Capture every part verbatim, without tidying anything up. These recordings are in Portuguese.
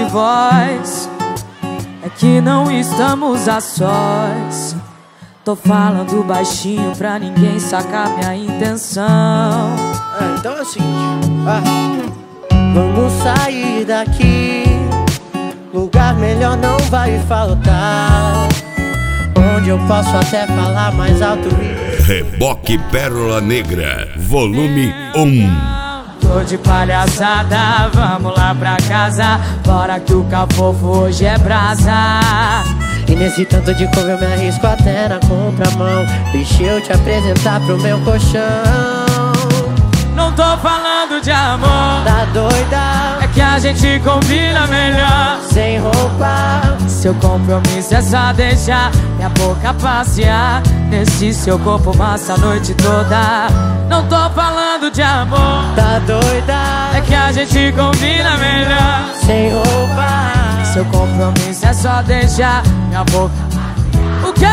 voz, é que não estamos a sós. Tô falando baixinho pra ninguém sacar minha intenção. Ah, então é o seguinte, ah, vamos sair daqui, lugar melhor não vai faltar, onde eu posso até falar mais alto e... Reboque Pérola Negra, volume um. Tô de palhaçada, vamos lá pra casa, bora que o cafofo hoje é brasa. E nesse tanto de couve eu me arrisco até na contramão. Deixa eu te apresentar pro meu colchão. Não tô falando de amor, Tá doida? é que a gente combina melhor Sem roupa. Seu compromisso é só deixar minha boca passear nesse seu corpo massa a noite toda. Não tô falando de amor, Tá doida? é que a gente combina melhor Sem roupa. Seu compromisso é só deixar minha boca... O quê?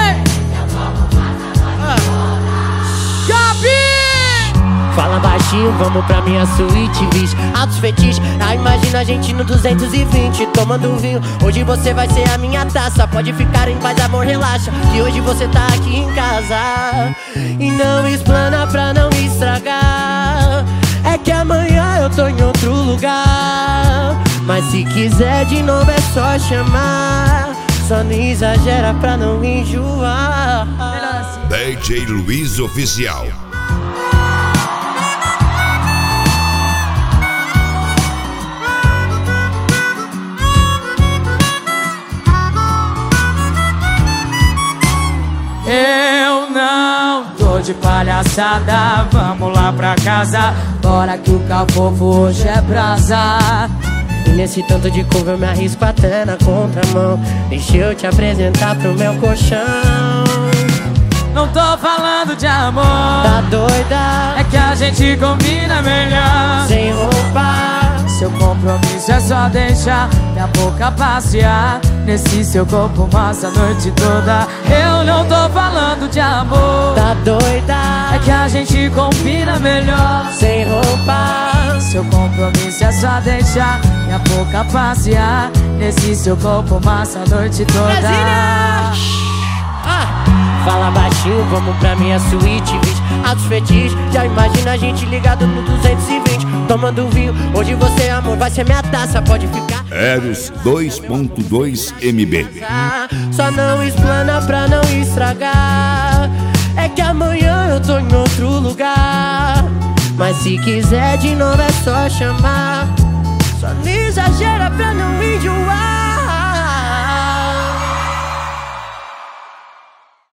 Gabi! Fala baixinho, vamos pra minha suíte, bicho. Altos fetiches, ah, imagina a gente no duzentos e vinte tomando um vinho. Hoje você vai ser a minha taça. Pode ficar em paz, amor, relaxa, que hoje você tá aqui em casa. E não explana pra não estragar, é que amanhã eu tô em outro lugar. Mas se quiser de novo é só chamar, só não exagera pra não enjoar. D J Luiz Oficial. Eu não tô de palhaçada, vamos lá pra casa, bora que o cafofo hoje é brasa. E nesse tanto de couve eu me arrisco até na contramão. Deixa eu te apresentar pro meu colchão. Não tô falando de amor, Tá doida? é que a gente combina melhor Sem roupa. Seu compromisso é só deixar minha boca passear nesse seu corpo massa a noite toda. Eu não tô falando de amor, Tá doida? é que a gente combina melhor Sem roupa. Seu compromisso é só deixar minha boca passear nesse seu corpo massa a noite toda. Ah, fala baixinho, vamos pra minha suíte, bicho. Altos fetiches, já imagina a gente ligado no duzentos e vinte tomando vinho. Hoje você, amor, vai ser minha taça. Pode ficar Eros dois ponto dois M B. Só não explana pra não estragar, é que amanhã eu tô em outro lugar. Mas se quiser de novo é só chamar.